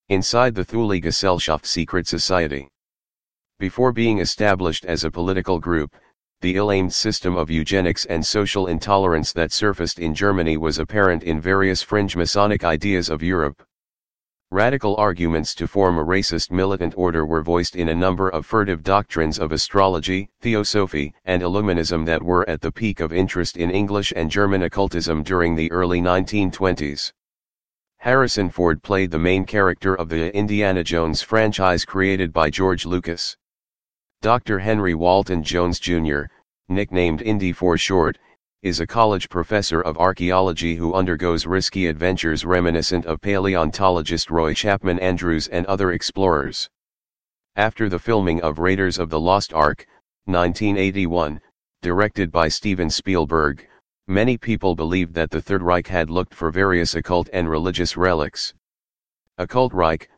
Inside the Thule Gesellschaft secret society. Before being established as a political group, the ill-aimed system of eugenics and social intolerance that surfaced in Germany was apparent in various fringe Masonic ideas of Europe. Radical arguments to form a racist militant order were voiced in a number of furtive doctrines of astrology, theosophy, and Illuminism that were at the peak of interest in English and German occultism during the early 1920s. Harrison Ford played the main character of the Indiana Jones franchise created by George Lucas. Dr. Henry Walton Jones Jr., nicknamed Indy for short, is a college professor of archaeology who undergoes risky adventures reminiscent of paleontologist Roy Chapman Andrews and other explorers. After the filming of Raiders of the Lost Ark, 1981, directed by Steven Spielberg, many people believed that the Third Reich had looked for various occult and religious relics. Occult Reich,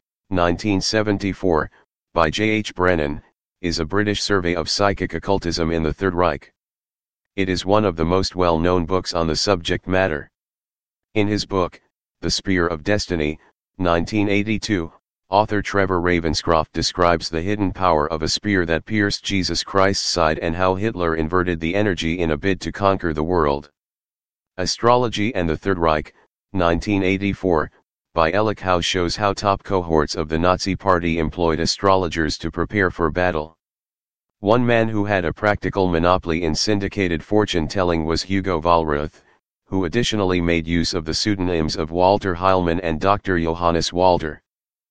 1974, by J. H. Brennan, is a British survey of psychic occultism in the Third Reich. It is one of the most well-known books on the subject matter. In his book, The Spear of Destiny, 1982, author Trevor Ravenscroft describes the hidden power of a spear that pierced Jesus Christ's side and how Hitler inverted the energy in a bid to conquer the world. Astrology and the Third Reich, 1984, by Elik Howe shows how top cohorts of the Nazi Party employed astrologers to prepare for battle. One man who had a practical monopoly in syndicated fortune-telling was Hugo Wallrath, who additionally made use of the pseudonyms of Walter Heilmann and Dr. Johannes Walter.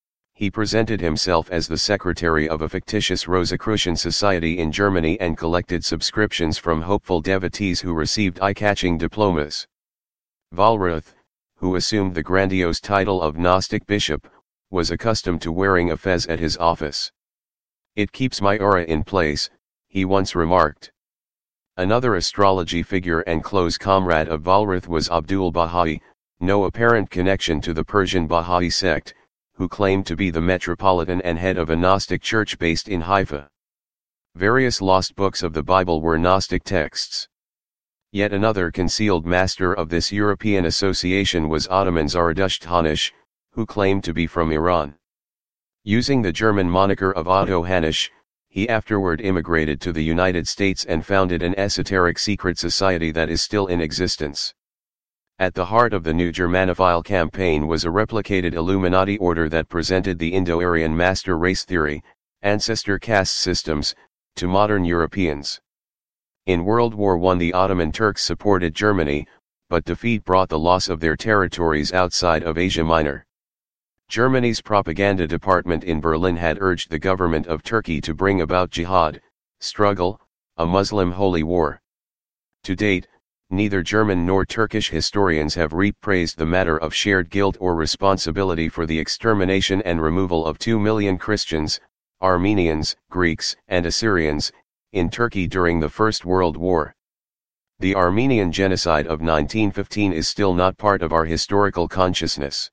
He presented himself as the secretary of a fictitious Rosicrucian society in Germany and collected subscriptions from hopeful devotees who received eye-catching diplomas. Wallrath, who assumed the grandiose title of Gnostic Bishop, was accustomed to wearing a fez at his office. "It keeps my aura in place," he once remarked. Another astrology figure and close comrade of Wallrath was Abdul Baha'i, no apparent connection to the Persian Baha'i sect, who claimed to be the metropolitan and head of a Gnostic church based in Haifa. Various lost books of the Bible were Gnostic texts. Yet another concealed master of this European association was Ottoman Zaradusht Hanish, who claimed to be from Iran. Using the German moniker of Otto Hanisch, he afterward immigrated to the United States and founded an esoteric secret society that is still in existence. At the heart of the New Germanophile campaign was a replicated Illuminati order that presented the Indo-Aryan master race theory, ancestor caste systems, to modern Europeans. In World War I the Ottoman Turks supported Germany, but defeat brought the loss of their territories outside of Asia Minor. Germany's propaganda department in Berlin had urged the government of Turkey to bring about jihad, struggle, a Muslim holy war. To date, neither German nor Turkish historians have reappraised the matter of shared guilt or responsibility for the extermination and removal of 2 million Christians, Armenians, Greeks, and Assyrians, in Turkey during the First World War. The Armenian genocide of 1915 is still not part of our historical consciousness.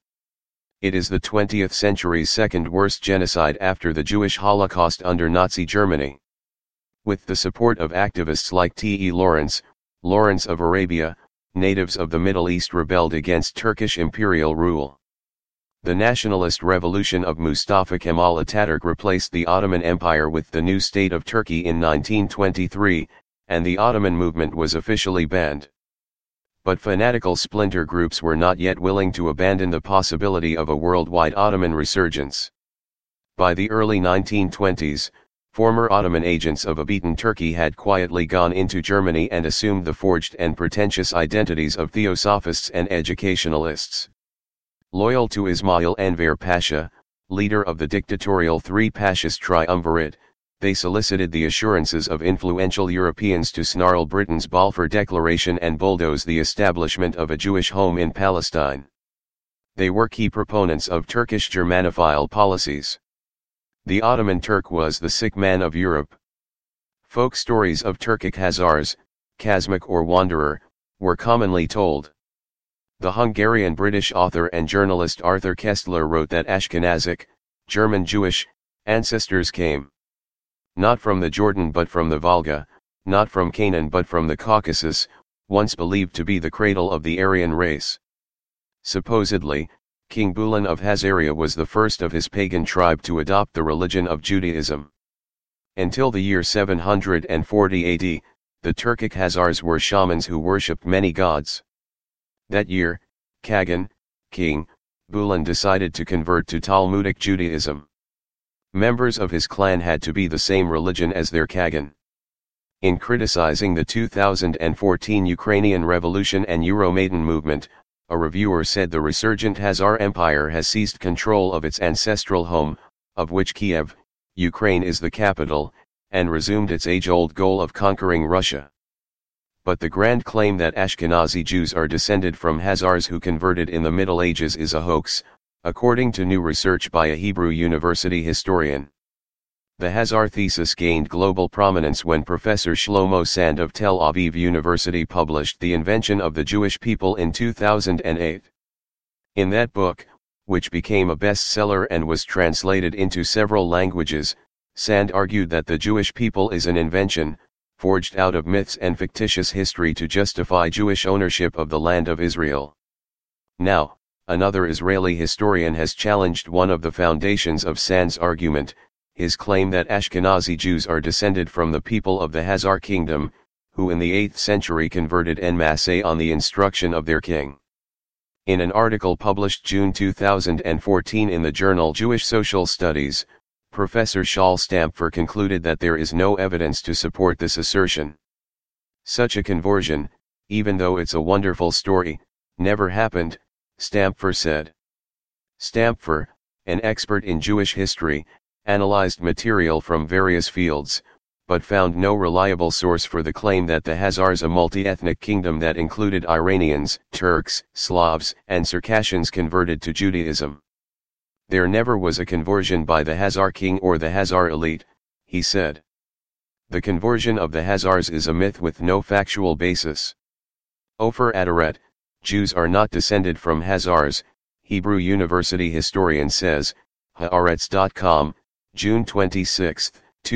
It is the 20th century's second worst genocide after the Jewish Holocaust under Nazi Germany. With the support of activists like T. E. Lawrence, Lawrence of Arabia, natives of the Middle East rebelled against Turkish imperial rule. The nationalist revolution of Mustafa Kemal Ataturk replaced the Ottoman Empire with the new state of Turkey in 1923, and the Ottoman movement was officially banned. But fanatical splinter groups were not yet willing to abandon the possibility of a worldwide Ottoman resurgence. By the early 1920s, former Ottoman agents of a beaten Turkey had quietly gone into Germany and assumed the forged and pretentious identities of theosophists and educationalists. Loyal to Ismail Enver Pasha, leader of the dictatorial Three Pashas triumvirate, they solicited the assurances of influential Europeans to snarl Britain's Balfour Declaration and bulldoze the establishment of a Jewish home in Palestine. They were key proponents of Turkish Germanophile policies. The Ottoman Turk was the sick man of Europe. Folk stories of Turkic Hazars, Kazmak or Wanderer, were commonly told. The Hungarian-British author and journalist Arthur Koestler wrote that Ashkenazic, German Jewish, ancestors came not from the Jordan but from the Volga, not from Canaan but from the Caucasus, once believed to be the cradle of the Aryan race. Supposedly, King Bulan of Hazaria was the first of his pagan tribe to adopt the religion of Judaism. Until the year 740 AD, the Turkic Khazars were shamans who worshipped many gods. That year, Kagan, King Bulan decided to convert to Talmudic Judaism. Members of his clan had to be the same religion as their Kagan. In criticizing the 2014 Ukrainian Revolution and Euromaidan movement, a reviewer said the resurgent Khazar Empire has seized control of its ancestral home, of which Kiev, Ukraine is the capital, and resumed its age-old goal of conquering Russia. But the grand claim that Ashkenazi Jews are descended from Khazars who converted in the Middle Ages is a hoax, according to new research by a Hebrew University historian. The Khazar thesis gained global prominence when Professor Shlomo Sand of Tel Aviv University published The Invention of the Jewish People in 2008. In that book, which became a bestseller and was translated into several languages, Sand argued that the Jewish people is an invention, forged out of myths and fictitious history to justify Jewish ownership of the land of Israel. Now, another Israeli historian has challenged one of the foundations of Sand's argument, his claim that Ashkenazi Jews are descended from the people of the Khazar kingdom, who in the 8th century converted en masse on the instruction of their king. In an article published June 2014 in the journal Jewish Social Studies, Professor Shaul Stampfer concluded that there is no evidence to support this assertion. Such a conversion, even though it's a wonderful story, never happened, Stampfer said. Stampfer, an expert in Jewish history, analyzed material from various fields, but found no reliable source for the claim that the Khazars, a multi-ethnic kingdom that included Iranians, Turks, Slavs, and Circassians, converted to Judaism. There never was a conversion by the Khazar king or the Khazar elite, he said. The conversion of the Khazars is a myth with no factual basis. Ofer Adaret, Jews are not descended from Khazars, Hebrew University historian says, Haaretz.com, June 26,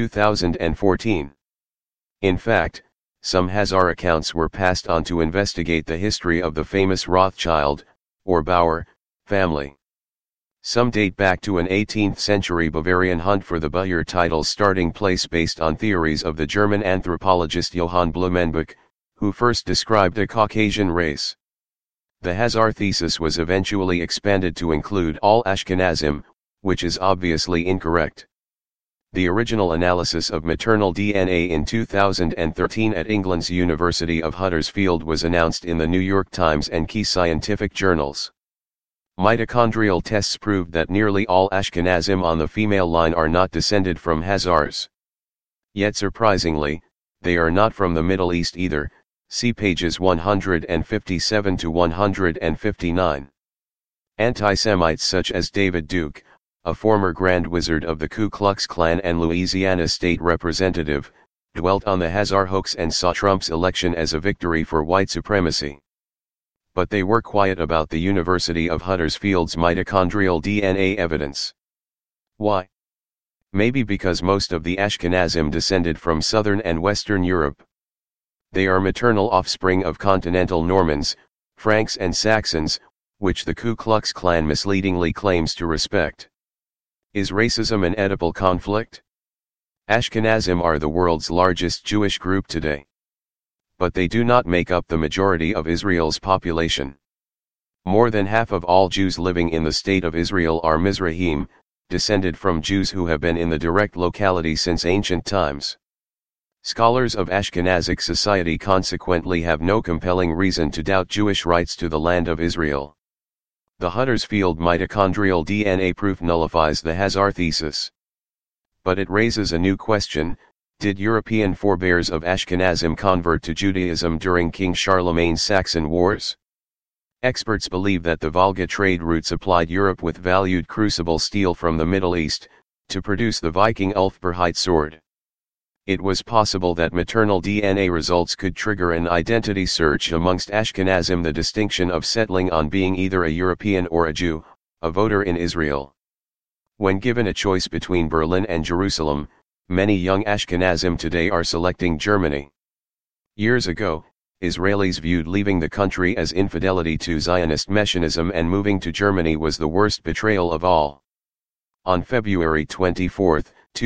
2014. In fact, some Khazar accounts were passed on to investigate the history of the famous Rothschild, or Bauer, family. Some date back to an 18th century Bavarian hunt for the Buyur title's starting place based on theories of the German anthropologist Johann Blumenbach, who first described a Caucasian race. The Khazar thesis was eventually expanded to include all Ashkenazim, which is obviously incorrect. The original analysis of maternal DNA in 2013 at England's University of Huddersfield was announced in the New York Times and key scientific journals. Mitochondrial tests proved that nearly all Ashkenazim on the female line are not descended from Khazars. Yet surprisingly, they are not from the Middle East either, see pages 157 to 159. Anti-Semites such as David Duke, a former Grand Wizard of the Ku Klux Klan and Louisiana state representative, dwelt on the Khazar hoax and saw Trump's election as a victory for white supremacy. But they were quiet about the University of Huddersfield's mitochondrial DNA evidence. Why? Maybe because most of the Ashkenazim descended from southern and western Europe. They are maternal offspring of continental Normans, Franks and Saxons, which the Ku Klux Klan misleadingly claims to respect. Is racism an Oedipal conflict? Ashkenazim are the world's largest Jewish group today. But they do not make up the majority of Israel's population. More than half of all Jews living in the state of Israel are Mizrahim, descended from Jews who have been in the direct locality since ancient times. Scholars of Ashkenazic society consequently have no compelling reason to doubt Jewish rights to the land of Israel. The Huddersfield mitochondrial DNA proof nullifies the Khazar thesis. But it raises a new question: did European forebears of Ashkenazim convert to Judaism during King Charlemagne's Saxon Wars? Experts believe that the Volga trade route supplied Europe with valued crucible steel from the Middle East, to produce the Viking Ulfberheit sword. It was possible that maternal DNA results could trigger an identity search amongst Ashkenazim, the distinction of settling on being either a European or a Jew, a voter in Israel. When given a choice between Berlin and Jerusalem, many young Ashkenazim today are selecting Germany. Years ago, Israelis viewed leaving the country as infidelity to Zionist Messianism, and moving to Germany was the worst betrayal of all. On February 24,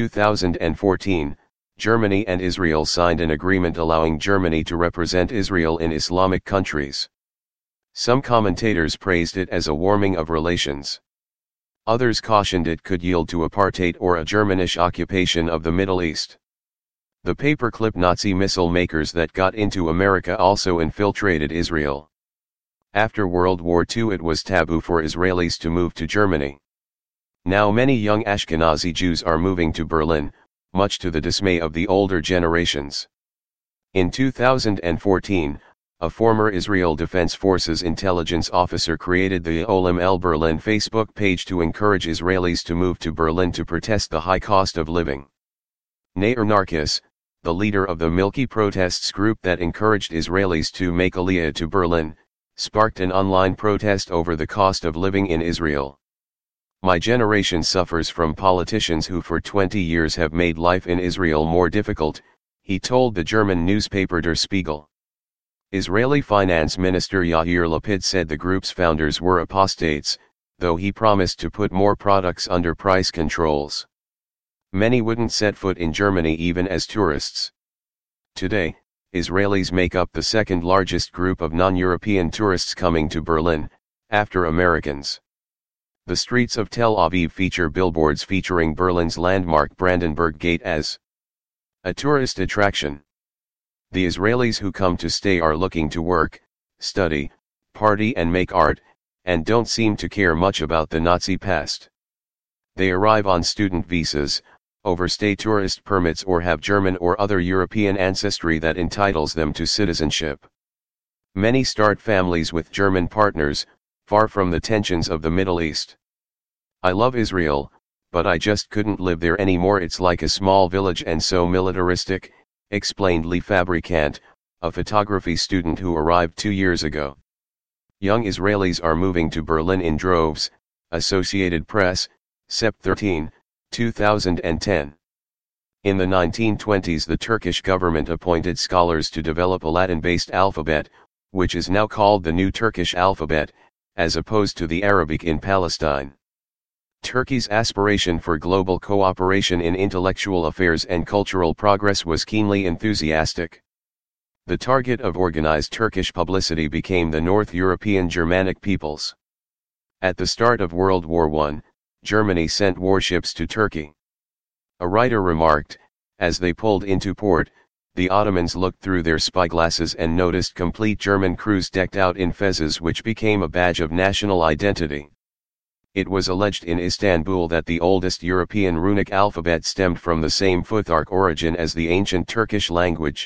2014, Germany and Israel signed an agreement allowing Germany to represent Israel in Islamic countries. Some commentators praised it as a warming of relations. Others cautioned it could yield to apartheid or a Germanish occupation of the Middle East. The paperclip Nazi missile makers that got into America also infiltrated Israel. After World War II, it was taboo for Israelis to move to Germany. Now many young Ashkenazi Jews are moving to Berlin, much to the dismay of the older generations. In 2014, a former Israel Defense Forces intelligence officer created the Olam El Berlin Facebook page to encourage Israelis to move to Berlin to protest the high cost of living. Nair Narkis, the leader of the Milky protests group that encouraged Israelis to make Aliyah to Berlin, sparked an online protest over the cost of living in Israel. My generation suffers from politicians who for 20 years have made life in Israel more difficult, he told the German newspaper Der Spiegel. Israeli Finance Minister Yair Lapid said the group's founders were apostates, though he promised to put more products under price controls. Many wouldn't set foot in Germany even as tourists. Today, Israelis make up the second largest group of non-European tourists coming to Berlin, after Americans. The streets of Tel Aviv feature billboards featuring Berlin's landmark Brandenburg Gate as a tourist attraction. The Israelis who come to stay are looking to work, study, party and make art, and don't seem to care much about the Nazi past. They arrive on student visas, overstay tourist permits, or have German or other European ancestry that entitles them to citizenship. Many start families with German partners, far from the tensions of the Middle East. I love Israel, but I just couldn't live there anymore. It's like a small village and so militaristic, explained Lee Fabricant, a photography student who arrived 2 years ago. Young Israelis are moving to Berlin in droves, Associated Press, Sept. 13, 2010. In the 1920s, the Turkish government appointed scholars to develop a Latin-based alphabet, which is now called the New Turkish Alphabet, as opposed to the Arabic in Palestine. Turkey's aspiration for global cooperation in intellectual affairs and cultural progress was keenly enthusiastic. The target of organized Turkish publicity became the North European Germanic peoples. At the start of World War I, Germany sent warships to Turkey. A writer remarked, as they pulled into port, the Ottomans looked through their spyglasses and noticed complete German crews decked out in fezzes, which became a badge of national identity. It was alleged in Istanbul that the oldest European runic alphabet stemmed from the same Futhark origin as the ancient Turkish language.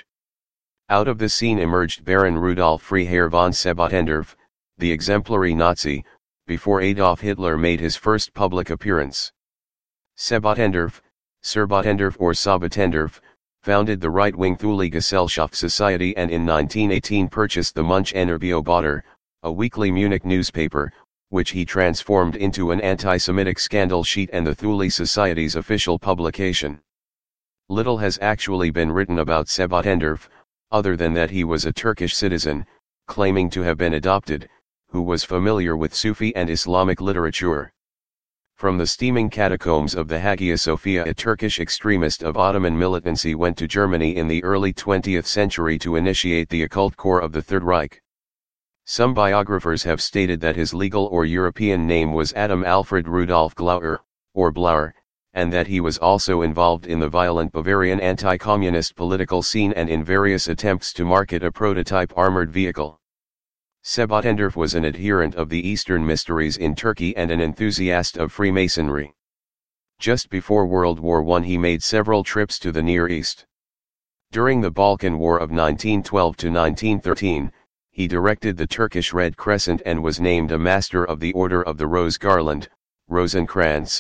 Out of the scene emerged Baron Rudolf Freiherr von Sebottendorf, the exemplary Nazi, before Adolf Hitler made his first public appearance. Sebottendorf, Serbottendorf or Sabotendorf, founded the right-wing Thule Gesellschaft Society and in 1918 purchased the Munch Energieobatter, a weekly Munich newspaper, which he transformed into an anti-Semitic scandal sheet and the Thule Society's official publication. Little has actually been written about Sebottendorf, other than that he was a Turkish citizen, claiming to have been adopted, who was familiar with Sufi and Islamic literature. From the steaming catacombs of the Hagia Sophia, a Turkish extremist of Ottoman militancy went to Germany in the early 20th century to initiate the occult core of the Third Reich. Some biographers have stated that his legal or European name was Adam Alfred Rudolf Glauer, or Blauer, and that he was also involved in the violent Bavarian anti-communist political scene and in various attempts to market a prototype armored vehicle. Sebottendorf was an adherent of the Eastern Mysteries in Turkey and an enthusiast of Freemasonry. Just before World War I he made several trips to the Near East. During the Balkan War of 1912 to 1913, he directed the Turkish Red Crescent and was named a Master of the Order of the Rose Garland, Rosenkranz.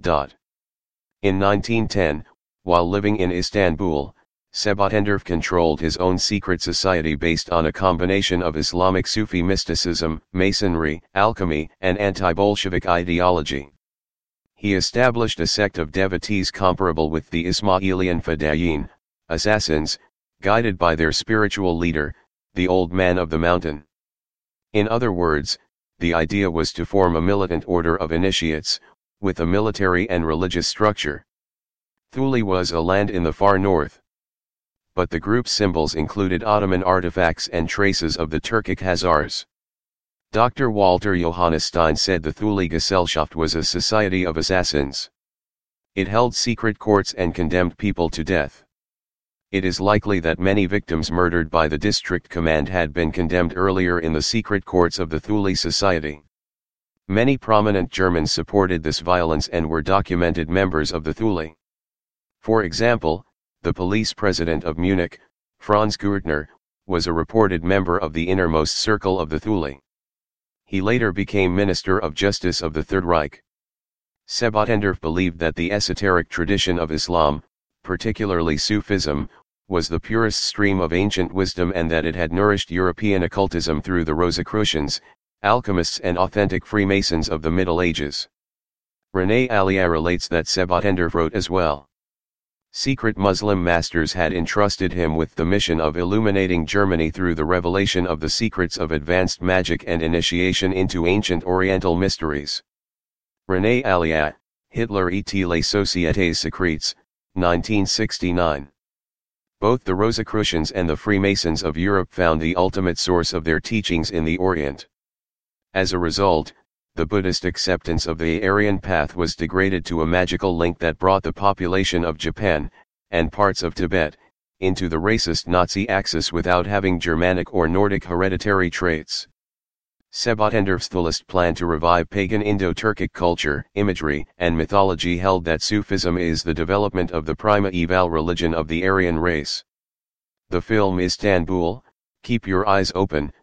In 1910, while living in Istanbul, Sebottendorf controlled his own secret society based on a combination of Islamic Sufi mysticism, Masonry, alchemy, and anti-Bolshevik ideology. He established a sect of devotees comparable with the Ismailian Fedayeen, assassins, guided by their spiritual leader, the old man of the mountain. In other words, the idea was to form a militant order of initiates, with a military and religious structure. Thule was a land in the far north. But the group's symbols included Ottoman artifacts and traces of the Turkic Khazars. Dr. Walter Johannes Stein said the Thule Gesellschaft was a society of assassins. It held secret courts and condemned people to death. It is likely that many victims murdered by the district command had been condemned earlier in the secret courts of the Thule Society. Many prominent Germans supported this violence and were documented members of the Thule. For example, the police president of Munich, Franz Gürtner, was a reported member of the innermost circle of the Thule. He later became Minister of Justice of the Third Reich. Sebotendorf believed that the esoteric tradition of Islam, particularly Sufism, was the purest stream of ancient wisdom and that it had nourished European occultism through the Rosicrucians, alchemists and authentic Freemasons of the Middle Ages. René Allier relates that Sebotendorf wrote as well. Secret Muslim masters had entrusted him with the mission of illuminating Germany through the revelation of the secrets of advanced magic and initiation into ancient Oriental mysteries. René Allier, Hitler et les Sociétés Secrètes, 1969. Both the Rosicrucians and the Freemasons of Europe found the ultimate source of their teachings in the Orient. As a result, the Buddhist acceptance of the Aryan path was degraded to a magical link that brought the population of Japan, and parts of Tibet, into the racist Nazi axis without having Germanic or Nordic hereditary traits. Sebotendorf's Thulist plan to revive pagan Indo-Turkic culture, imagery, and mythology held that Sufism is the development of the primeval religion of the Aryan race. The film Istanbul, Keep Your Eyes Open,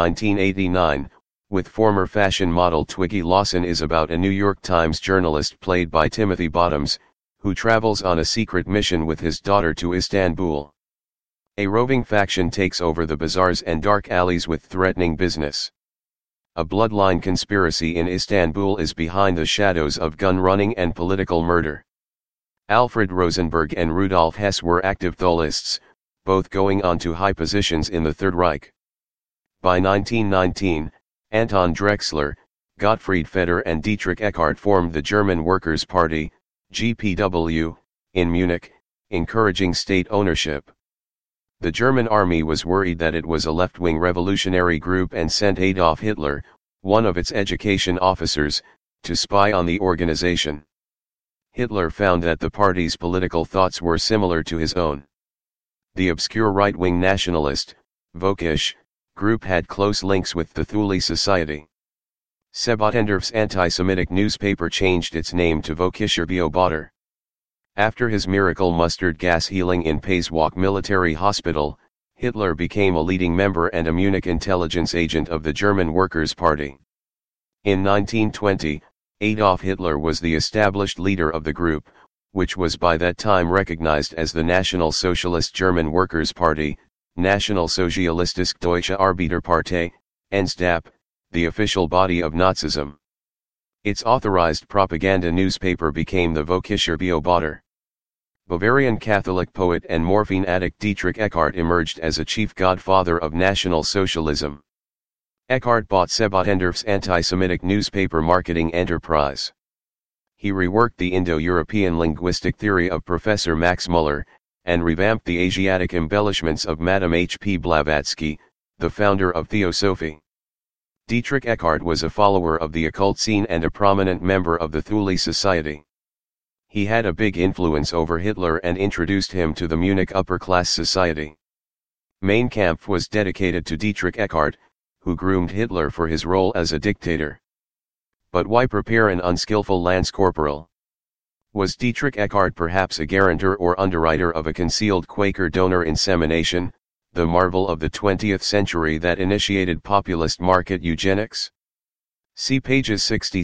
1989, with former fashion model Twiggy Lawson is about a New York Times journalist played by Timothy Bottoms, who travels on a secret mission with his daughter to Istanbul. A roving faction takes over the bazaars and dark alleys with threatening business. A bloodline conspiracy in Istanbul is behind the shadows of gun running and political murder. Alfred Rosenberg and Rudolf Hess were active Thulists, both going on to high positions in the Third Reich. By 1919, Anton Drexler, Gottfried Feder and Dietrich Eckart formed the German Workers' Party, GPW, in Munich, encouraging state ownership. The German army was worried that it was a left-wing revolutionary group and sent Adolf Hitler, one of its education officers, to spy on the organization. Hitler found that the party's political thoughts were similar to his own. The obscure right-wing nationalist, Völkisch, group had close links with the Thule Society. Sebotendorf's anti-Semitic newspaper changed its name to Völkischer Beobachter. After his miracle mustard gas healing in Pasewalk Military Hospital, Hitler became a leading member and a Munich intelligence agent of the German Workers' Party. In 1920, Adolf Hitler was the established leader of the group, which was by that time recognized as the National Socialist German Workers' Party, National Sozialistische Deutsche Arbeiterpartei, NSDAP, the official body of Nazism. Its authorized propaganda newspaper became the Völkischer Beobachter. Bavarian Catholic poet and morphine addict Dietrich Eckart emerged as a chief godfather of National Socialism. Eckart bought Sebotendorf's anti-Semitic newspaper marketing enterprise. He reworked the Indo-European linguistic theory of Professor Max Muller, and revamped the Asiatic embellishments of Madame H. P. Blavatsky, the founder of Theosophy. Dietrich Eckart was a follower of the occult scene and a prominent member of the Thule Society. He had a big influence over Hitler and introduced him to the Munich upper-class society. Mein Kampf was dedicated to Dietrich Eckart, who groomed Hitler for his role as a dictator. But why prepare an unskillful lance corporal? Was Dietrich Eckart perhaps a guarantor or underwriter of a concealed Quaker donor insemination, the marvel of the 20th century that initiated populist market eugenics? See pages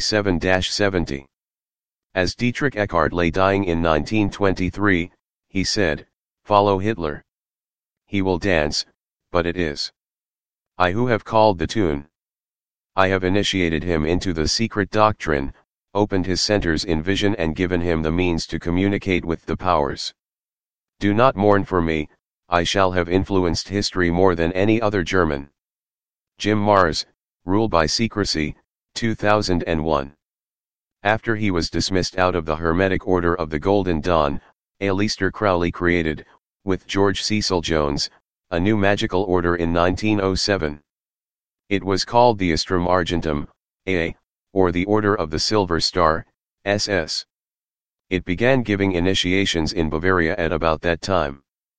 67-70. As Dietrich Eckart lay dying in 1923, he said, "Follow Hitler. He will dance, but it is I who have called the tune. I have initiated him into the secret doctrine, opened his centers in vision and given him the means to communicate with the powers. Do not mourn for me, I shall have influenced history more than any other German. Jim Marrs, Rule by Secrecy, 2001. After he was dismissed out of the Hermetic Order of the Golden Dawn, Aleister Crowley created, with George Cecil Jones, a new magical order in 1907. It was called the Astrum Argentum, AA, or the Order of the Silver Star, SS. It began giving initiations in Bavaria at about that time.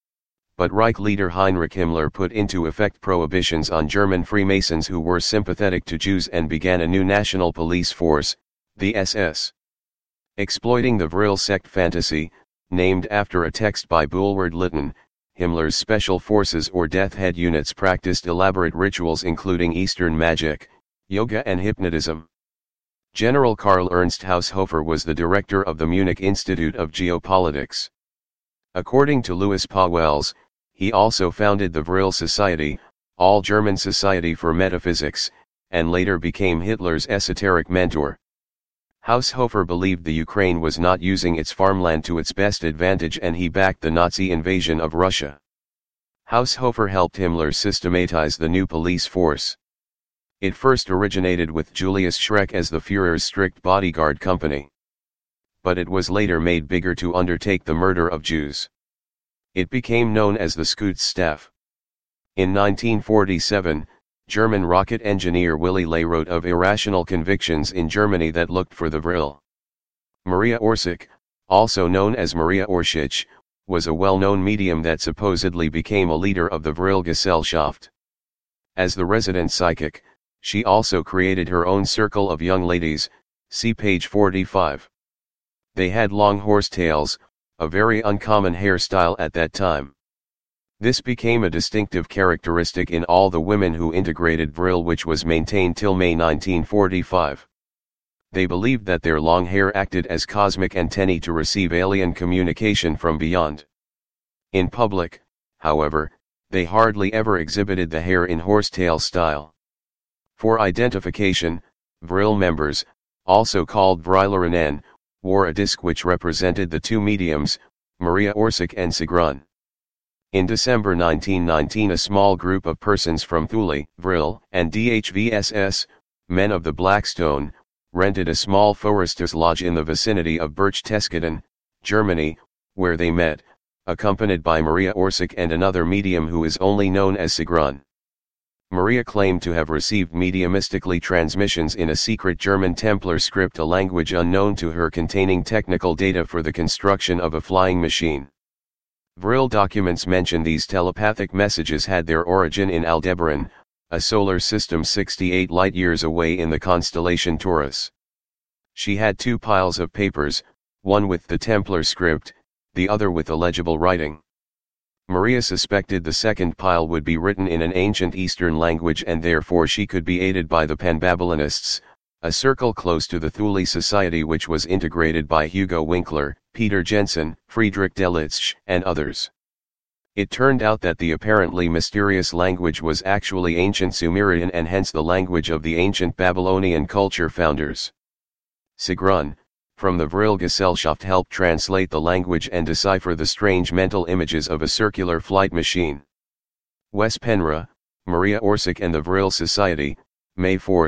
But Reich leader Heinrich Himmler put into effect prohibitions on German Freemasons who were sympathetic to Jews and began a new national police force, the SS. Exploiting the Vril sect fantasy, named after a text by Bulwer Lytton, Himmler's special forces or death head units practiced elaborate rituals including Eastern magic, yoga and hypnotism. General Karl Ernst Haushofer was the director of the Munich Institute of Geopolitics. According to Louis Pauwels, he also founded the Vril Society, All-German Society for Metaphysics, and later became Hitler's esoteric mentor. Haushofer believed the Ukraine was not using its farmland to its best advantage and he backed the Nazi invasion of Russia. Haushofer helped Himmler systematize the new police force. It first originated with Julius Schreck as the Führer's strict bodyguard company. But it was later made bigger to undertake the murder of Jews. It became known as the Schutzstaff. In 1947, German rocket engineer Willy Ley wrote of irrational convictions in Germany that looked for the Vril. Maria Orsic, also known as Maria Orsic, was a well-known medium that supposedly became a leader of the Vril Gesellschaft. As the resident psychic, she also created her own circle of young ladies, see page 45. They had long horsetails, a very uncommon hairstyle at that time. This became a distinctive characteristic in all the women who integrated Vril, which was maintained till May 1945. They believed that their long hair acted as cosmic antennae to receive alien communication from beyond. In public, however, they hardly ever exhibited the hair in horsetail style. For identification, Vril members, also called Vrilerinnen, wore a disc which represented the two mediums, Maria Orsic and Sigrun. In December 1919 a small group of persons from Thule, Vril, and DHVSS, men of the Blackstone, rented a small foresters lodge in the vicinity of Berchtesgaden, Germany, where they met, accompanied by Maria Orsic and another medium who is only known as Sigrun. Maria claimed to have received mediumistically transmissions in a secret German Templar script, a language unknown to her, containing technical data for the construction of a flying machine. Vril documents mention these telepathic messages had their origin in Aldebaran, a solar system 68 light-years away in the constellation Taurus. She had two piles of papers, one with the Templar script, the other with illegible writing. Maria suspected the second pile would be written in an ancient Eastern language and therefore she could be aided by the Panbabylonists, a circle close to the Thule Society which was integrated by Hugo Winkler, Peter Jensen, Friedrich Delitzsch, and others. It turned out that the apparently mysterious language was actually ancient Sumerian and hence the language of the ancient Babylonian culture founders. Sigrun, from the Vril Gesellschaft, helped translate the language and decipher the strange mental images of a circular flight machine. Wes Penra, Maria Orsic and the Vril Society, May 4,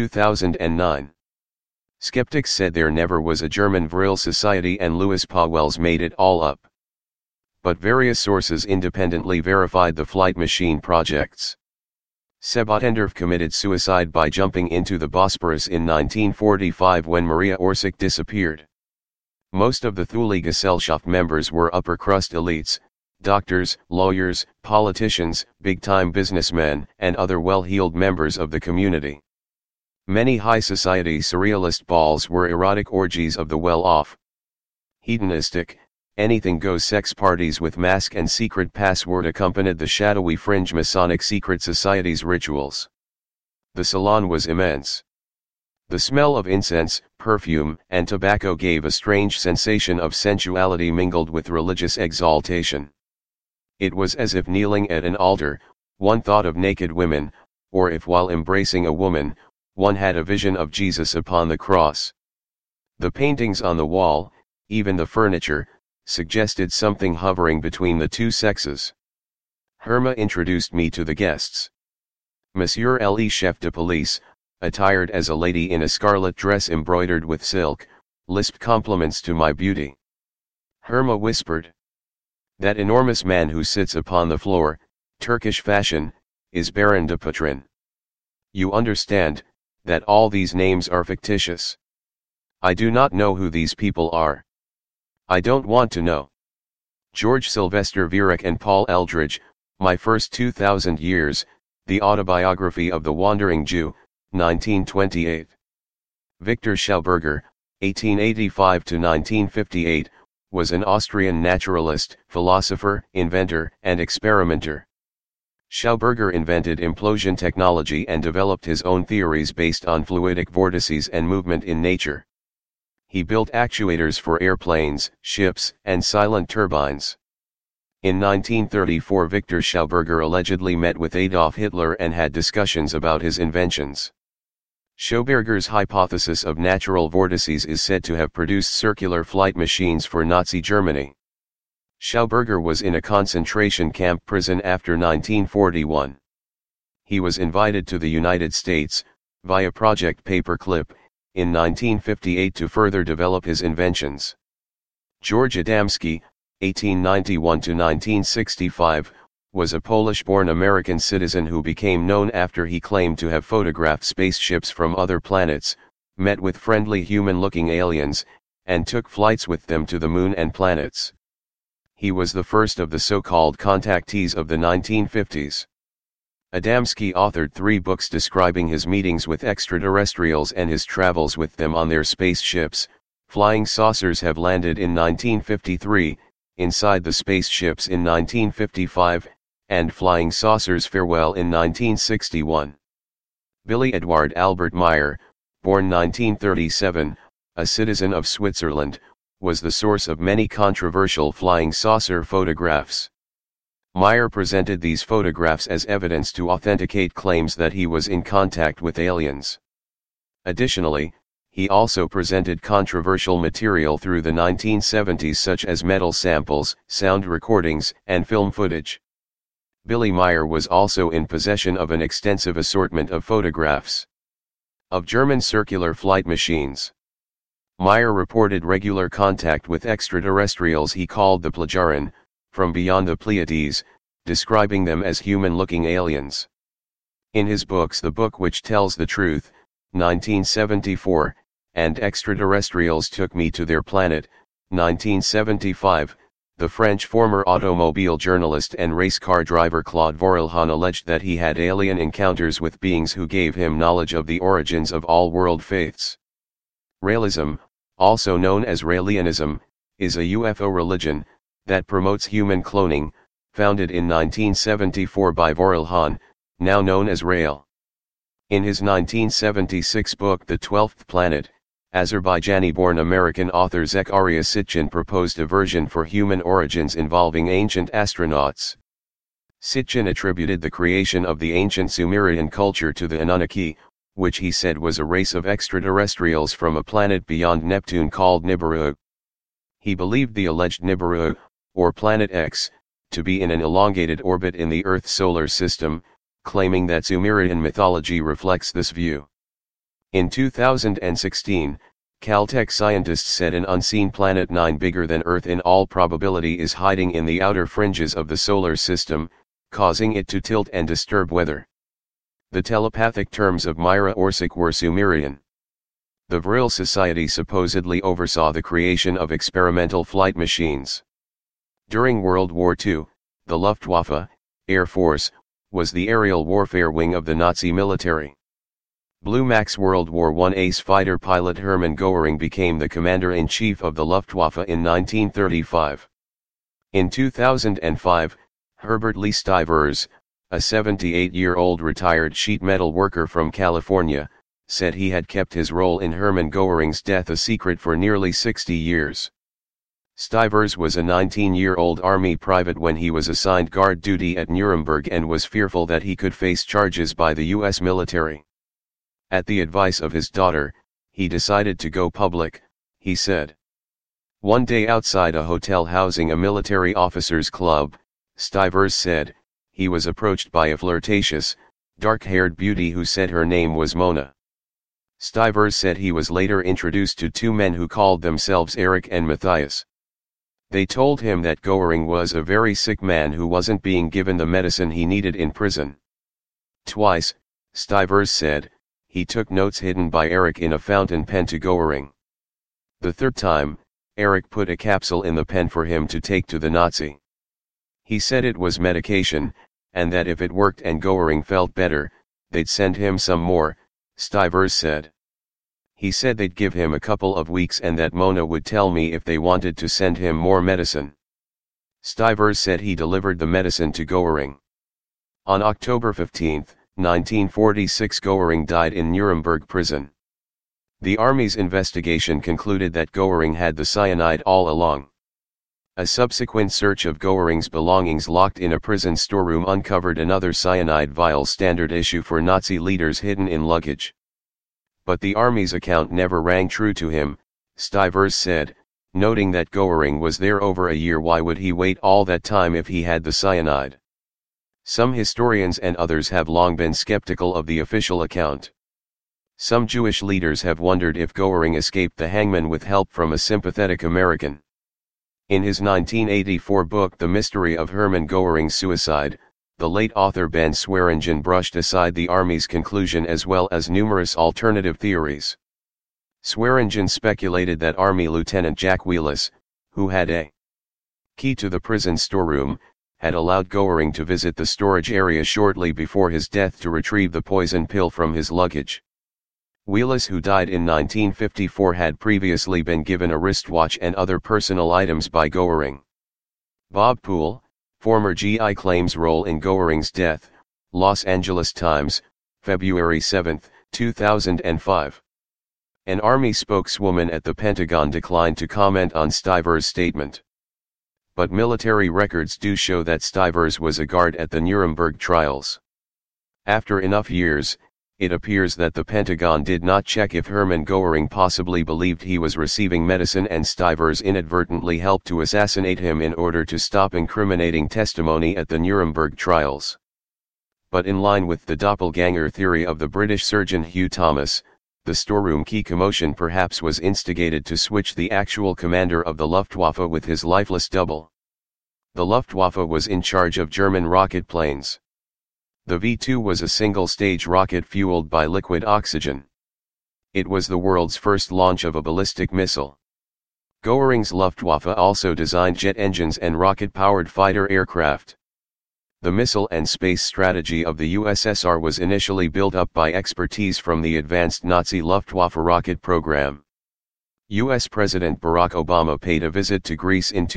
2009. Skeptics said there never was a German Vril Society and Louis Pauwels made it all up. But various sources independently verified the flight machine projects. Sebotendorf committed suicide by jumping into the Bosporus in 1945 when Maria Orsic disappeared. Most of the Thule Gesellschaft members were upper-crust elites, doctors, lawyers, politicians, big-time businessmen, and other well-heeled members of the community. Many high society surrealist balls were erotic orgies of the well-off. Hedonistic, anything-goes sex parties with mask and secret password accompanied the shadowy fringe Masonic secret society's rituals. The salon was immense. The smell of incense, perfume, and tobacco gave a strange sensation of sensuality mingled with religious exaltation. It was as if kneeling at an altar, one thought of naked women, or if while embracing a woman, one had a vision of Jesus upon the cross. The paintings on the wall, even the furniture, suggested something hovering between the two sexes. Herma introduced me to the guests. Monsieur le chef de police, attired as a lady in a scarlet dress embroidered with silk, lisped compliments to my beauty. Herma whispered. That enormous man who sits upon the floor, Turkish fashion, is Baron de Patrin. You understand, that all these names are fictitious. I do not know who these people are. I don't want to know. George Sylvester Viereck and Paul Eldridge, My First 2000 Years, The Autobiography of the Wandering Jew, 1928. Victor Schauberger, 1885–1958, was an Austrian naturalist, philosopher, inventor, and experimenter. Schauberger invented implosion technology and developed his own theories based on fluidic vortices and movement in nature. He built actuators for airplanes, ships, and silent turbines. In 1934, Victor Schauberger allegedly met with Adolf Hitler and had discussions about his inventions. Schauberger's hypothesis of natural vortices is said to have produced circular flight machines for Nazi Germany. Schauberger was in a concentration camp prison after 1941. He was invited to the United States, via Project Paperclip, in 1958 to further develop his inventions. George Adamski, 1891–1965, was a Polish-born American citizen who became known after he claimed to have photographed spaceships from other planets, met with friendly human-looking aliens, and took flights with them to the moon and planets. He was the first of the so-called contactees of the 1950s. Adamski authored 3 books describing his meetings with extraterrestrials and his travels with them on their spaceships. Flying Saucers Have Landed in 1953, Inside the Spaceships in 1955, and Flying Saucers Farewell in 1961. Billy Edward Albert Meyer, born 1937, a citizen of Switzerland, was the source of many controversial flying saucer photographs. Meyer presented these photographs as evidence to authenticate claims that he was in contact with aliens. Additionally, he also presented controversial material through the 1970s such as metal samples, sound recordings, and film footage. Billy Meyer was also in possession of an extensive assortment of photographs of German circular flight machines. Meyer reported regular contact with extraterrestrials he called the Plejaren, from beyond the Pleiades, describing them as human-looking aliens. In his books The Book Which Tells the Truth, 1974, and Extraterrestrials Took Me to Their Planet, 1975, the French former automobile journalist and race car driver Claude Vorilhon alleged that he had alien encounters with beings who gave him knowledge of the origins of all world faiths. Raëlism, also known as Raelianism, is a UFO religion that promotes human cloning, founded in 1974 by Vorilhon, now known as Rael. In his 1976 book The 12th Planet, Azerbaijani-born American author Zecharia Sitchin proposed a version for human origins involving ancient astronauts. Sitchin attributed the creation of the ancient Sumerian culture to the Anunnaki, which he said was a race of extraterrestrials from a planet beyond Neptune called Nibiru. He believed the alleged Nibiru, or Planet X, to be in an elongated orbit in the Earth's solar system, claiming that Sumerian mythology reflects this view. In 2016, Caltech scientists said an unseen planet 9 bigger than Earth in all probability is hiding in the outer fringes of the solar system, causing it to tilt and disturb weather. The telepathic terms of Myra Orsic were Sumerian. The Vril Society supposedly oversaw the creation of experimental flight machines. During World War II, the Luftwaffe, Air Force, was the aerial warfare wing of the Nazi military. Blue Max World War I ace fighter pilot Hermann Goering became the commander-in-chief of the Luftwaffe in 1935. In 2005, Herbert Lee Stivers, a 78-year-old retired sheet metal worker from California, said he had kept his role in Hermann Goering's death a secret for nearly 60 years. Stivers was a 19-year-old Army private when he was assigned guard duty at Nuremberg and was fearful that he could face charges by the U.S. military. At the advice of his daughter, he decided to go public, he said. One day outside a hotel housing a military officers' club, Stivers said, he was approached by a flirtatious, dark-haired beauty who said her name was Mona. Stivers said he was later introduced to two men who called themselves Eric and Matthias. They told him that Goering was a very sick man who wasn't being given the medicine he needed in prison. Twice, Stivers said, he took notes hidden by Eric in a fountain pen to Goering. The third time, Eric put a capsule in the pen for him to take to the Nazi. He said it was medication, and that if it worked and Goering felt better, they'd send him some more, Stivers said. He said they'd give him a couple of weeks and that Mona would tell me if they wanted to send him more medicine. Stivers said he delivered the medicine to Goering. On October 15, 1946, Goering died in Nuremberg prison. The army's investigation concluded that Goering had the cyanide all along. A subsequent search of Goering's belongings locked in a prison storeroom uncovered another cyanide vial, standard issue for Nazi leaders, hidden in luggage. But the army's account never rang true to him, Stivers said, noting that Goering was there over a year. Why would he wait all that time if he had the cyanide? Some historians and others have long been skeptical of the official account. Some Jewish leaders have wondered if Goering escaped the hangman with help from a sympathetic American. In his 1984 book The Mystery of Hermann Goering's Suicide, the late author Ben Swearingen brushed aside the army's conclusion as well as numerous alternative theories. Swearingen speculated that Army Lieutenant Jack Wheelis, who had a key to the prison storeroom, had allowed Goering to visit the storage area shortly before his death to retrieve the poison pill from his luggage. Wheelis, who died in 1954, had previously been given a wristwatch and other personal items by Goering. Bob Poole, former GI, claims role in Goering's death. Los Angeles Times, February 7, 2005. An army spokeswoman at the Pentagon declined to comment on Stivers' statement. But military records do show that Stivers was a guard at the Nuremberg trials. After enough years, it appears that the Pentagon did not check if Hermann Goering possibly believed he was receiving medicine and Stivers inadvertently helped to assassinate him in order to stop incriminating testimony at the Nuremberg trials. But in line with the doppelganger theory of the British surgeon Hugh Thomas, the storeroom key commotion perhaps was instigated to switch the actual commander of the Luftwaffe with his lifeless double. The Luftwaffe was in charge of German rocket planes. The V-2 was a single-stage rocket fueled by liquid oxygen. It was the world's first launch of a ballistic missile. Goering's Luftwaffe also designed jet engines and rocket-powered fighter aircraft. The missile and space strategy of the USSR was initially built up by expertise from the advanced Nazi Luftwaffe rocket program. US President Barack Obama paid a visit to Greece in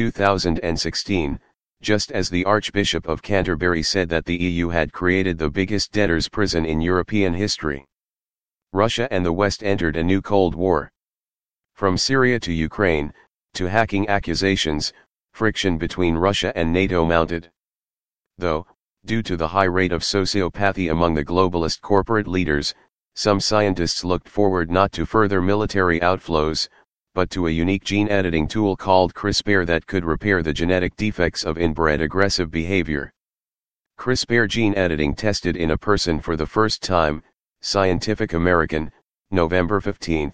2016, just as the Archbishop of Canterbury said that the EU had created the biggest debtor's prison in European history. Russia and the West entered a new Cold War. From Syria to Ukraine, to hacking accusations, friction between Russia and NATO mounted. Though, due to the high rate of sociopathy among the globalist corporate leaders, some scientists looked forward not to further military outflows, but to a unique gene editing tool called CRISPR that could repair the genetic defects of inbred aggressive behavior. CRISPR gene editing tested in a person for the first time, Scientific American, November 15,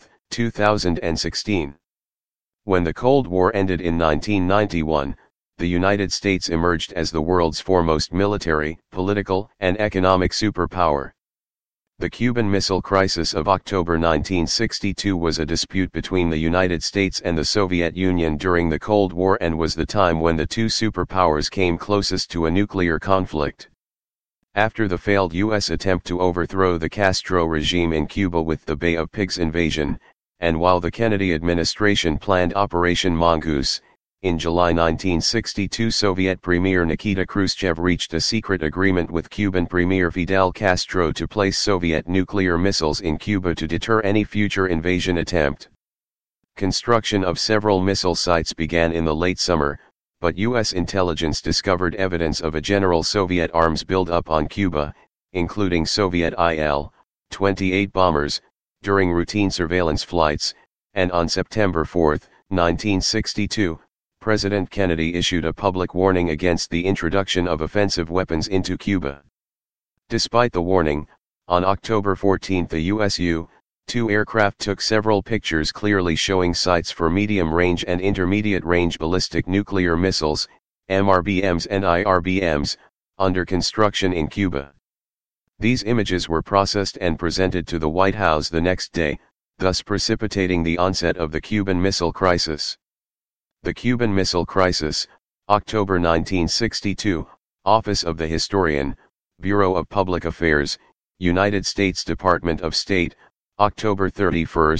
2016. When the Cold War ended in 1991, the United States emerged as the world's foremost military, political, and economic superpower. The Cuban Missile Crisis of October 1962 was a dispute between the United States and the Soviet Union during the Cold War and was the time when the two superpowers came closest to a nuclear conflict. After the failed U.S. attempt to overthrow the Castro regime in Cuba with the Bay of Pigs invasion, and while the Kennedy administration planned Operation Mongoose, in July 1962 Soviet Premier Nikita Khrushchev reached a secret agreement with Cuban Premier Fidel Castro to place Soviet nuclear missiles in Cuba to deter any future invasion attempt. Construction of several missile sites began in the late summer, but U.S. intelligence discovered evidence of a general Soviet arms buildup on Cuba, including Soviet Il-28 bombers, during routine surveillance flights, and on September 4, 1962, President Kennedy issued a public warning against the introduction of offensive weapons into Cuba. Despite the warning, on October 14 the U.S. U-2 aircraft took several pictures clearly showing sites for medium-range and intermediate-range ballistic nuclear missiles, MRBMs and IRBMs, under construction in Cuba. These images were processed and presented to the White House the next day, thus precipitating the onset of the Cuban Missile Crisis. The Cuban Missile Crisis, October 1962, Office of the Historian, Bureau of Public Affairs, United States Department of State, October 31,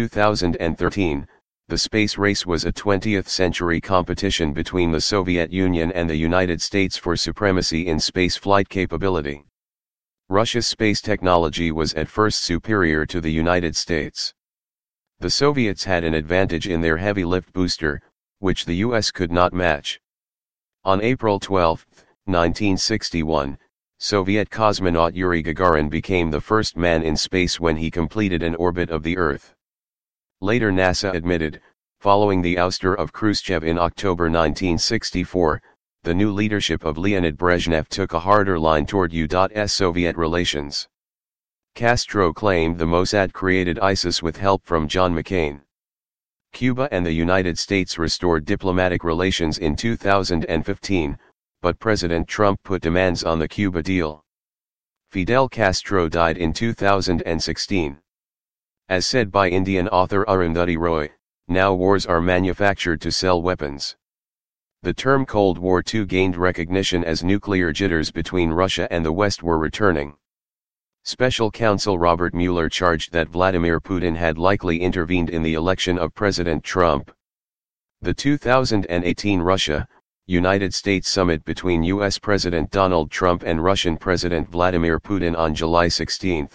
2013. The space race was a 20th-century competition between the Soviet Union and the United States for supremacy in space flight capability. Russia's space technology was at first superior to the United States. The Soviets had an advantage in their heavy lift booster, which the US could not match. On April 12, 1961, Soviet cosmonaut Yuri Gagarin became the first man in space when he completed an orbit of the Earth. Later NASA admitted, following the ouster of Khrushchev in October 1964, the new leadership of Leonid Brezhnev took a harder line toward U.S. Soviet relations. Castro claimed the Mossad created ISIS with help from John McCain. Cuba and the United States restored diplomatic relations in 2015, but President Trump put demands on the Cuba deal. Fidel Castro died in 2016. As said by Indian author Arundhati Roy, now wars are manufactured to sell weapons. The term Cold War II gained recognition as nuclear jitters between Russia and the West were returning. Special counsel Robert Mueller charged that Vladimir Putin had likely intervened in the election of President Trump. The 2018 Russia-United States summit between U.S. President Donald Trump and Russian President Vladimir Putin on July 16,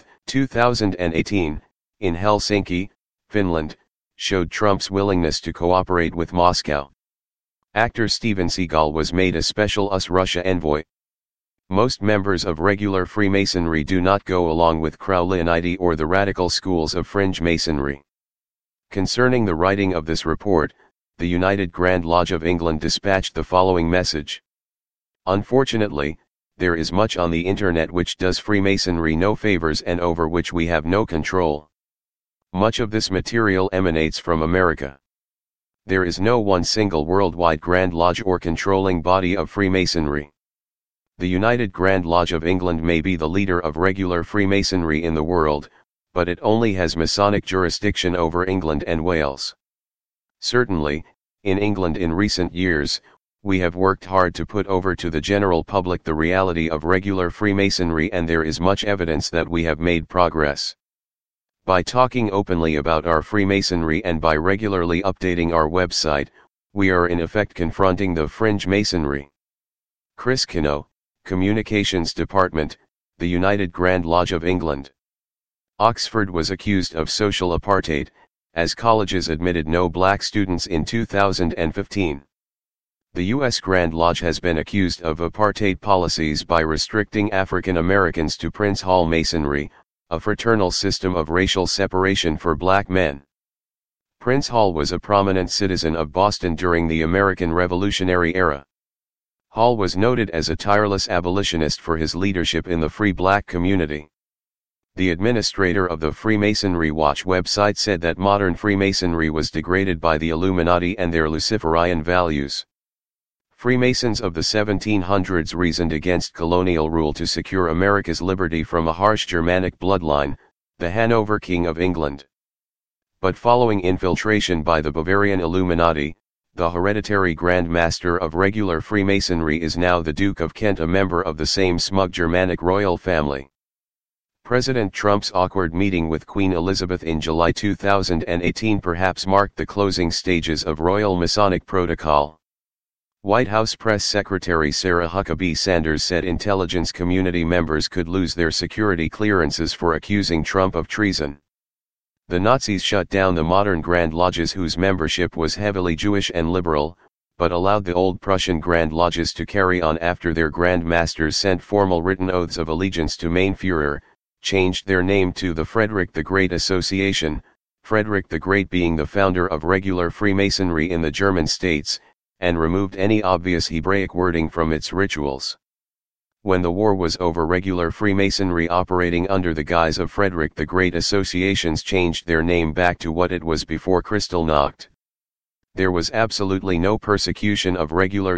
2018, in Helsinki, Finland, showed Trump's willingness to cooperate with Moscow. Actor Steven Seagal was made a special US Russia envoy. Most members of regular Freemasonry do not go along with Crowleyite or the radical schools of fringe Masonry. Concerning the writing of this report, the United Grand Lodge of England dispatched the following message. Unfortunately, there is much on the internet which does Freemasonry no favors and over which we have no control. Much of this material emanates from America. There is no one single worldwide Grand Lodge or controlling body of Freemasonry. The United Grand Lodge of England may be the leader of regular Freemasonry in the world, but it only has Masonic jurisdiction over England and Wales. Certainly, in England in recent years, we have worked hard to put over to the general public the reality of regular Freemasonry, and there is much evidence that we have made progress. By talking openly about our Freemasonry and by regularly updating our website, we are in effect confronting the fringe Masonry. Chris Kino, Communications Department, the United Grand Lodge of England. Oxford was accused of social apartheid, as colleges admitted no black students in 2015. The U.S. Grand Lodge has been accused of apartheid policies by restricting African Americans to Prince Hall Masonry, a fraternal system of racial separation for black men. Prince Hall was a prominent citizen of Boston during the American Revolutionary era. Hall was noted as a tireless abolitionist for his leadership in the free black community. The administrator of the Freemasonry Watch website said that modern Freemasonry was degraded by the Illuminati and their Luciferian values. Freemasons of the 1700s reasoned against colonial rule to secure America's liberty from a harsh Germanic bloodline, the Hanover King of England. But following infiltration by the Bavarian Illuminati, the hereditary Grand Master of regular Freemasonry is now the Duke of Kent, a member of the same smug Germanic royal family. President Trump's awkward meeting with Queen Elizabeth in July 2018 perhaps marked the closing stages of Royal Masonic protocol. White House Press Secretary Sarah Huckabee Sanders said intelligence community members could lose their security clearances for accusing Trump of treason. The Nazis shut down the modern Grand Lodges whose membership was heavily Jewish and liberal, but allowed the old Prussian Grand Lodges to carry on after their Grand Masters sent formal written oaths of allegiance to Mein Führer, changed their name to the Frederick the Great Association, Frederick the Great being the founder of regular Freemasonry in the German states, and removed any obvious Hebraic wording from its rituals. When the war was over, regular Freemasonry operating under the guise of Frederick the Great associations changed their name back to what it was before Kristallnacht. There was absolutely no persecution of regular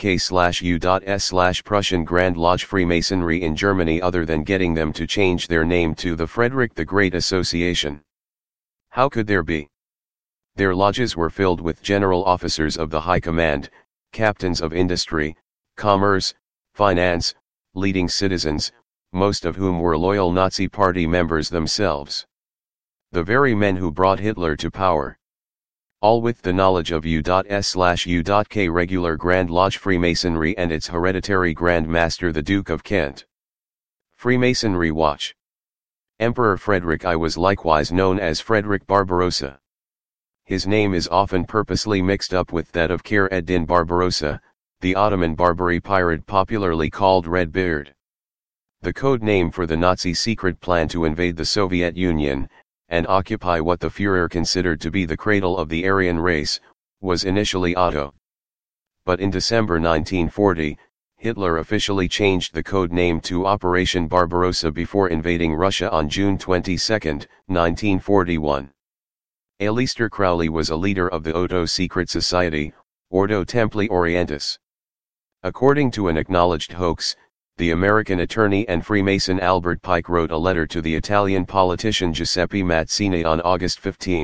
U.K/U.S/Prussian Grand Lodge Freemasonry in Germany other than getting them to change their name to the Frederick the Great Association. How could there be? Their lodges were filled with general officers of the high command, captains of industry, commerce, finance, leading citizens, most of whom were loyal Nazi Party members themselves. The very men who brought Hitler to power. All with the knowledge of U.S/U.K regular Grand Lodge Freemasonry and its hereditary Grand Master the Duke of Kent. Freemasonry Watch. Emperor Frederick I was likewise known as Frederick Barbarossa. His name is often purposely mixed up with that of Kheyr ed-Din Barbarossa, the Ottoman Barbary pirate popularly called Red Beard. The code name for the Nazi secret plan to invade the Soviet Union, and occupy what the Führer considered to be the cradle of the Aryan race, was initially Otto. But in December 1940, Hitler officially changed the code name to Operation Barbarossa before invading Russia on June 22, 1941. Aleister Crowley was a leader of the Otto secret society, Ordo Templi Orientis. According to an acknowledged hoax, the American attorney and Freemason Albert Pike wrote a letter to the Italian politician Giuseppe Mazzini on August 15,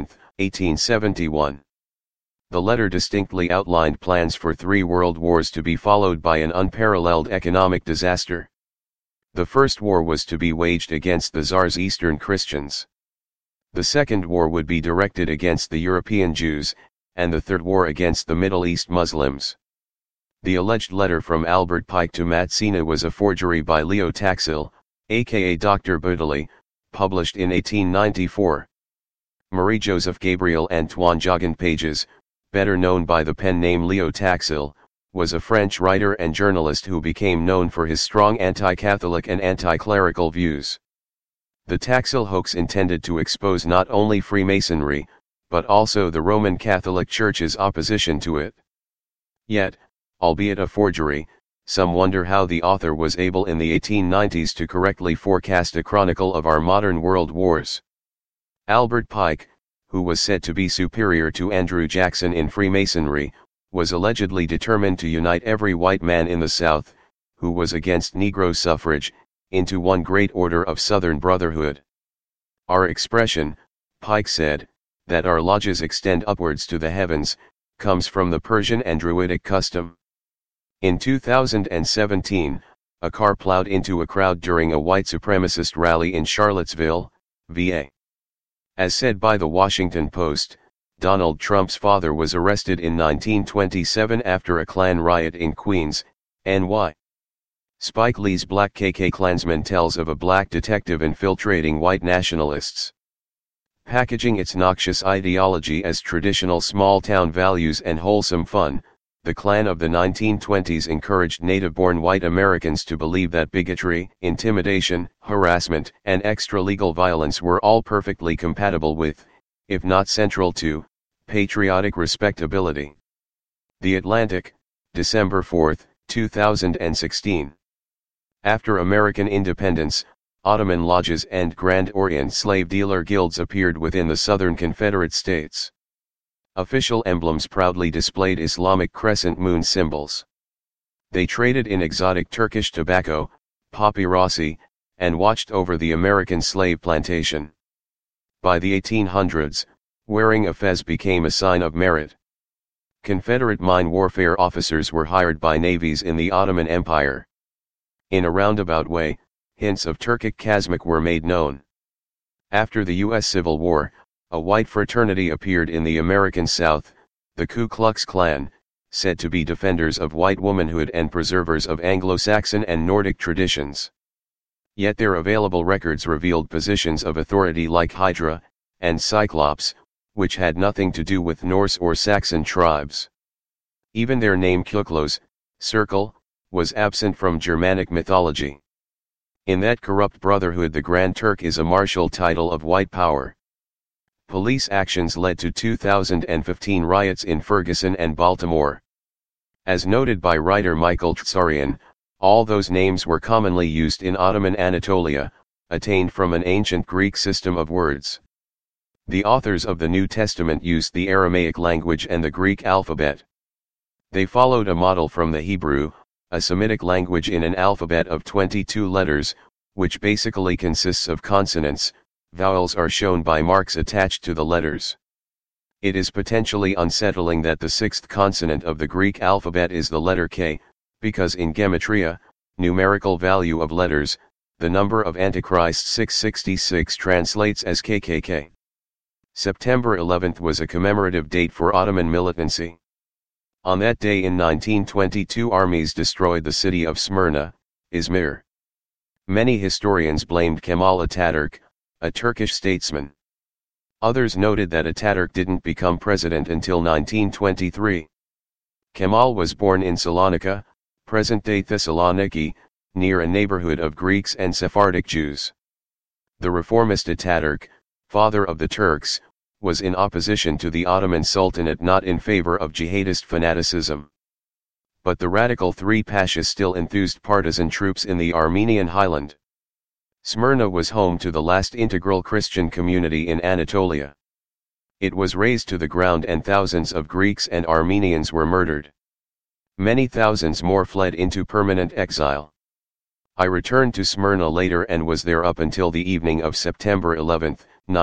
1871. The letter distinctly outlined plans for 3 world wars to be followed by an unparalleled economic disaster. The first war was to be waged against the Tsar's Eastern Christians. The second war would be directed against the European Jews, and the third war against the Middle East Muslims. The alleged letter from Albert Pike to Mazzini was a forgery by Leo Taxil, aka Dr. Boutely, published in 1894. Marie-Joseph Gabriel Antoine Joguin Pages, better known by the pen name Leo Taxil, was a French writer and journalist who became known for his strong anti-Catholic and anti-clerical views. The Taxil hoax intended to expose not only Freemasonry, but also the Roman Catholic Church's opposition to it. Yet, albeit a forgery, some wonder how the author was able in the 1890s to correctly forecast a chronicle of our modern world wars. Albert Pike, who was said to be superior to Andrew Jackson in Freemasonry, was allegedly determined to unite every white man in the South, who was against Negro suffrage, into one great order of Southern brotherhood. Our expression, Pike said, that our lodges extend upwards to the heavens, comes from the Persian and Druidic custom. In 2017, a car plowed into a crowd during a white supremacist rally in Charlottesville, VA. As said by the Washington Post, Donald Trump's father was arrested in 1927 after a Klan riot in Queens, NY. Spike Lee's Black KK Klansman tells of a black detective infiltrating white nationalists. Packaging its noxious ideology as traditional small-town values and wholesome fun, the Klan of the 1920s encouraged native-born white Americans to believe that bigotry, intimidation, harassment, and extra-legal violence were all perfectly compatible with, if not central to, patriotic respectability. The Atlantic, December 4, 2016. After American independence, Ottoman lodges and Grand Orient slave dealer guilds appeared within the Southern Confederate States. Official emblems proudly displayed Islamic crescent moon symbols. They traded in exotic Turkish tobacco, papyrosi, and watched over the American slave plantation. By the 1800s, wearing a fez became a sign of merit. Confederate mine warfare officers were hired by navies in the Ottoman Empire. In a roundabout way, hints of Turkic Kazakh were made known. After the U.S. Civil War, a white fraternity appeared in the American South, the Ku Klux Klan, said to be defenders of white womanhood and preservers of Anglo-Saxon and Nordic traditions. Yet their available records revealed positions of authority like Hydra, and Cyclops, which had nothing to do with Norse or Saxon tribes. Even their name Kuklos, circle, was absent from Germanic mythology. In that corrupt brotherhood the Grand Turk is a martial title of white power. Police actions led to 2015 riots in Ferguson and Baltimore. As noted by writer Michael Tsarian, all those names were commonly used in Ottoman Anatolia, attained from an ancient Greek system of words. The authors of the New Testament used the Aramaic language and the Greek alphabet. They followed a model from the Hebrew, a Semitic language in an alphabet of 22 letters, which basically consists of consonants. Vowels are shown by marks attached to the letters. It is potentially unsettling that the sixth consonant of the Greek alphabet is the letter K, because in Gematria, numerical value of letters, the number of Antichrist 666 translates as KKK. September 11 was a commemorative date for Ottoman militancy. On that day in 1922 armies destroyed the city of Smyrna, Izmir. Many historians blamed Kemal Ataturk, a Turkish statesman. Others noted that Ataturk didn't become president until 1923. Kemal was born in Salonika, present-day Thessaloniki, near a neighborhood of Greeks and Sephardic Jews. The reformist Ataturk, father of the Turks, was in opposition to the Ottoman Sultanate, not in favor of jihadist fanaticism. But the radical three pashas still enthused partisan troops in the Armenian highland. Smyrna was home to the last integral Christian community in Anatolia. It was razed to the ground and thousands of Greeks and Armenians were murdered. Many thousands more fled into permanent exile. I returned to Smyrna later and was there up until the evening of September 11,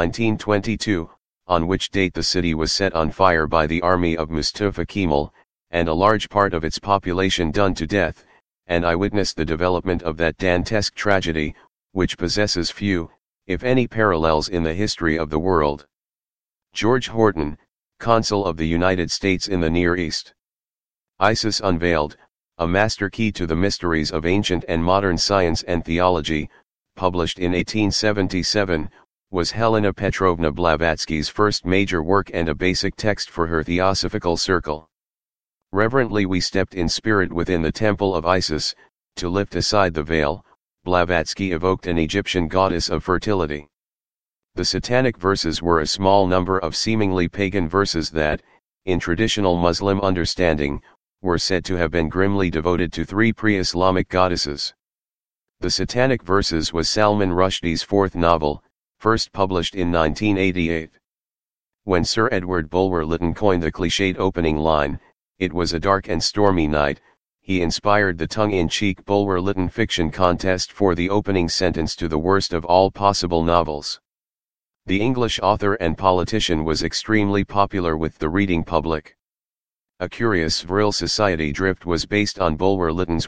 1922, on which date the city was set on fire by the army of Mustafa Kemal, and a large part of its population done to death, and I witnessed the development of that Dantesque tragedy, which possesses few, if any, parallels in the history of the world. George Horton, Consul of the United States in the Near East. ISIS Unveiled, A Master Key to the Mysteries of Ancient and Modern Science and Theology, published in 1877, was Helena Petrovna Blavatsky's first major work and a basic text for her Theosophical Circle. Reverently we stepped in spirit within the temple of Isis, to lift aside the veil. Blavatsky evoked an Egyptian goddess of fertility. The satanic verses were a small number of seemingly pagan verses that, in traditional Muslim understanding, were said to have been grimly devoted to three pre-Islamic goddesses. The Satanic Verses was Salman Rushdie's fourth novel, first published in 1988. When Sir Edward Bulwer Lytton coined the cliched opening line, "It was a dark and stormy night," he inspired the tongue-in-cheek Bulwer-Lytton fiction contest for the opening sentence to the worst of all possible novels. The English author and politician was extremely popular with the reading public. A Curious Vril Society Drift was based on Bulwer-Lytton's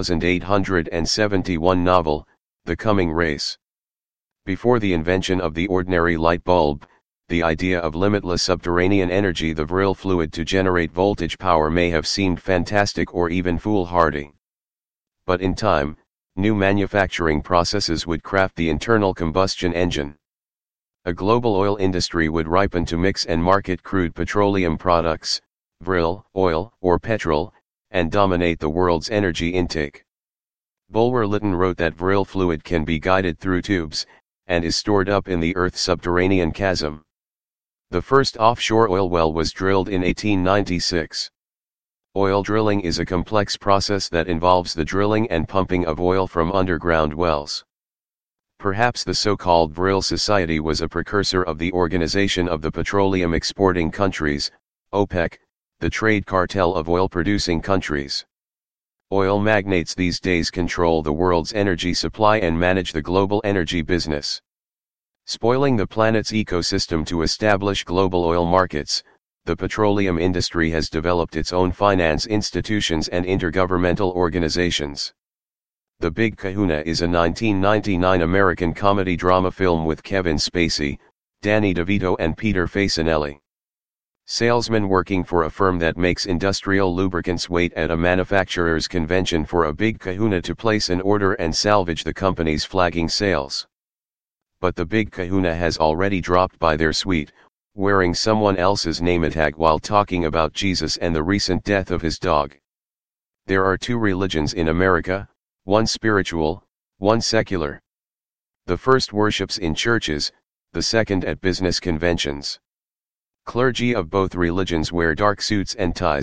1871 novel, The Coming Race. Before the invention of the ordinary light bulb, the idea of limitless subterranean energy, the Vril fluid to generate voltage power, may have seemed fantastic or even foolhardy. But in time, new manufacturing processes would craft the internal combustion engine. A global oil industry would ripen to mix and market crude petroleum products, Vril, oil, or petrol, and dominate the world's energy intake. Bulwer-Lytton wrote that Vril fluid can be guided through tubes, and is stored up in the Earth's subterranean chasm. The first offshore oil well was drilled in 1896. Oil drilling is a complex process that involves the drilling and pumping of oil from underground wells. Perhaps the so-called Vril Society was a precursor of the Organization of the Petroleum Exporting Countries, OPEC, the trade cartel of oil-producing countries. Oil magnates these days control the world's energy supply and manage the global energy business. Spoiling the planet's ecosystem to establish global oil markets, the petroleum industry has developed its own finance institutions and intergovernmental organizations. The Big Kahuna is a 1999 American comedy drama film with Kevin Spacey, Danny DeVito and Peter Facinelli. Salesmen working for a firm that makes industrial lubricants wait at a manufacturer's convention for a Big Kahuna to place an order and salvage the company's flagging sales. But the Big Kahuna has already dropped by their suite, wearing someone else's name tag while talking about Jesus and the recent death of his dog. There are two religions in America, one spiritual, one secular. The first worships in churches, the second at business conventions. Clergy of both religions wear dark suits and ties,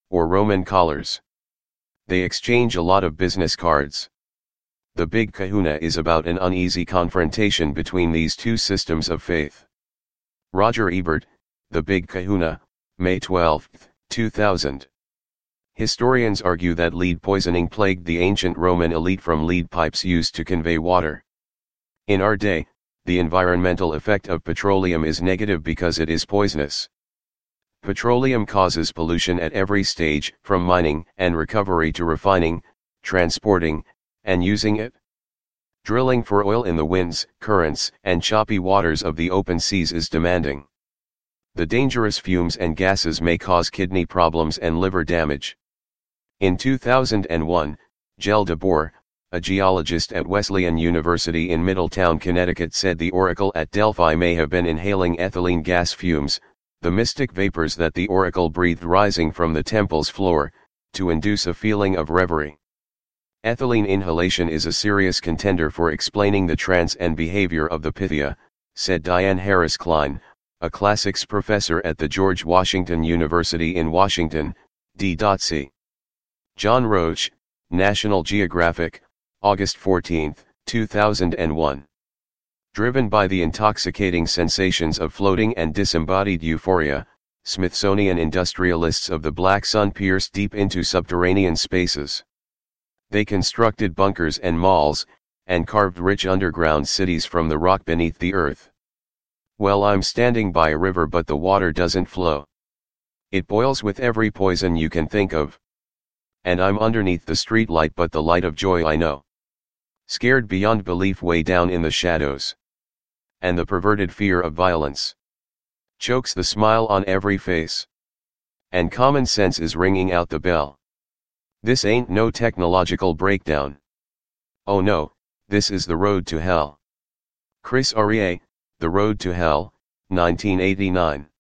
or Roman collars. They exchange a lot of business cards. The Big Kahuna is about an uneasy confrontation between these two systems of faith. Roger Ebert, The Big Kahuna, May 12, 2000. Historians argue that lead poisoning plagued the ancient Roman elite from lead pipes used to convey water. In our day, the environmental effect of petroleum is negative because it is poisonous. Petroleum causes pollution at every stage, from mining and recovery to refining, transporting, and using it. Drilling for oil in the winds, currents, and choppy waters of the open seas is demanding. The dangerous fumes and gases may cause kidney problems and liver damage. In 2001, Gel de Boer, a geologist at Wesleyan University in Middletown, Connecticut, said the oracle at Delphi may have been inhaling ethylene gas fumes, the mystic vapors that the oracle breathed rising from the temple's floor, to induce a feeling of reverie. Ethylene inhalation is a serious contender for explaining the trance and behavior of the Pythia, said Diane Harris Klein, a classics professor at the George Washington University in Washington, D.C. John Roach, National Geographic, August 14, 2001. Driven by the intoxicating sensations of floating and disembodied euphoria, Smithsonian industrialists of the Black Sun pierced deep into subterranean spaces. They constructed bunkers and malls, and carved rich underground cities from the rock beneath the earth. Well, I'm standing by a river, but the water doesn't flow. It boils with every poison you can think of. And I'm underneath the street light, but the light of joy I know. Scared beyond belief way down in the shadows. And the perverted fear of violence chokes the smile on every face. And common sense is ringing out the bell. This ain't no technological breakdown. Oh no, this is the road to hell. Chris Aryeh, The Road to Hell, 1989.